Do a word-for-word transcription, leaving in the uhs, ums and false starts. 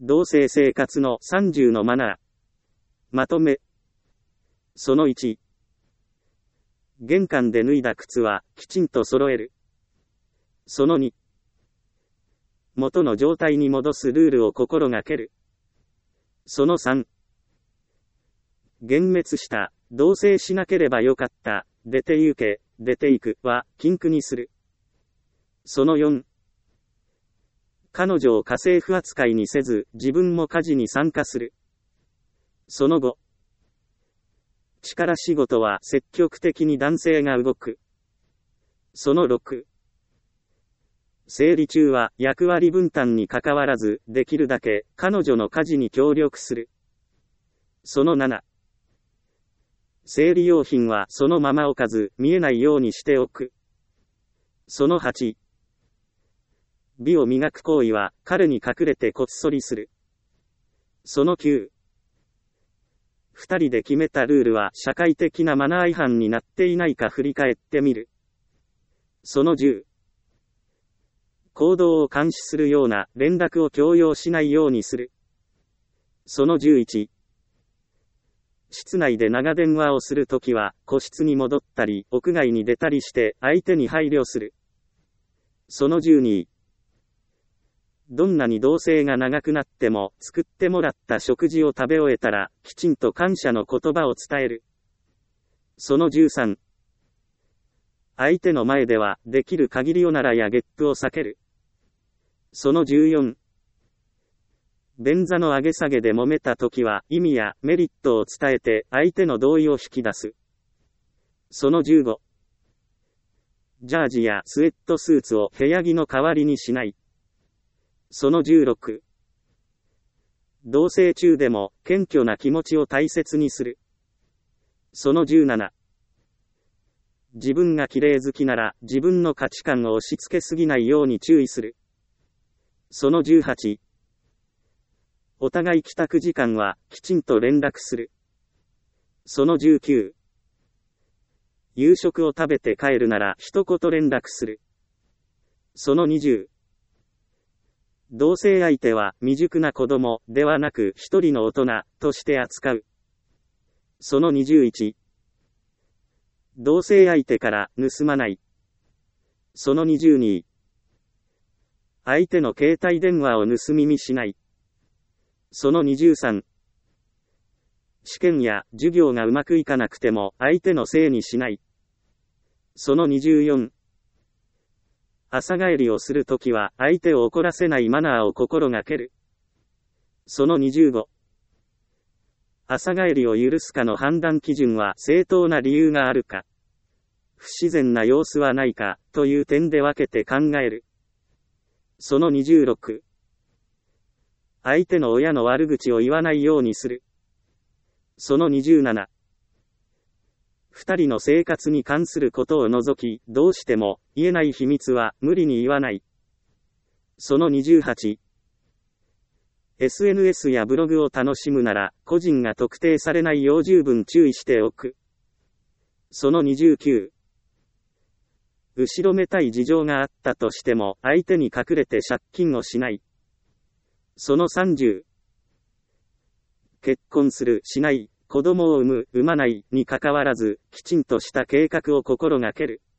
同性生活のさんじゅうのマナー。まとめ。そのいち。玄関で脱いだ靴はきちんと揃える。そのに。元の状態に戻すルールを心がける。そのさん。幻滅した、同棲しなければよかった、出て行け、出て行くは禁句にする。そのよん。彼女を家政婦扱いにせず、自分も家事に参加する。そのご。力仕事は積極的に男性が動く。そのろく。生理中は役割分担に関わらず、できるだけ彼女の家事に協力する。そのなな。生理用品はそのまま置かず、見えないようにしておく。そのはち。美を磨く行為は彼に隠れてこっそりする。そのきゅう。二人で決めたルールは社会的なマナー違反になっていないか振り返ってみる。そのじゅう。行動を監視するような連絡を強要しないようにする。そのじゅういち。室内で長電話をするときは個室に戻ったり屋外に出たりして相手に配慮する。そのじゅうに。どんなに同棲が長くなっても作ってもらった食事を食べ終えたらきちんと感謝の言葉を伝える。そのじゅうさん。相手の前ではできる限りおならやゲップを避ける。そのじゅうよん。便座の上げ下げで揉めたときは意味やメリットを伝えて相手の同意を引き出す。そのじゅうご。ジャージやスウェットスーツを部屋着の代わりにしない。そのじゅうろく。同棲中でも謙虚な気持ちを大切にする。そのじゅうなな。自分が綺麗好きなら自分の価値観を押し付けすぎないように注意する。そのじゅうはち。お互い帰宅時間はきちんと連絡する。そのじゅうきゅう。夕食を食べて帰るなら一言連絡する。そのにじゅう。同棲相手は未熟な子供ではなく一人の大人として扱う。そのにじゅういち。同棲相手から盗まない。そのにじゅうに。相手の携帯電話を盗み見しない。そのにじゅうさん。試験や授業がうまくいかなくても相手のせいにしない。そのにじゅうよん。朝帰りをするときは相手を怒らせないマナーを心がける。そのにじゅうご。朝帰りを許すかの判断基準は正当な理由があるか、不自然な様子はないかという点で分けて考える。そのにじゅうろく。相手の親の悪口を言わないようにする。そのにじゅうなな。二人の生活に関することを除き、どうしても言えない秘密は無理に言わない。そのにじゅうはち。エスエヌエス やブログを楽しむなら、個人が特定されないよう十分注意しておく。そのにじゅうきゅう。後ろめたい事情があったとしても、相手に隠れて借金をしない。そのさんじゅう。結婚する、しない、子供を産む、産まないに関わらず、きちんとした計画を心がける。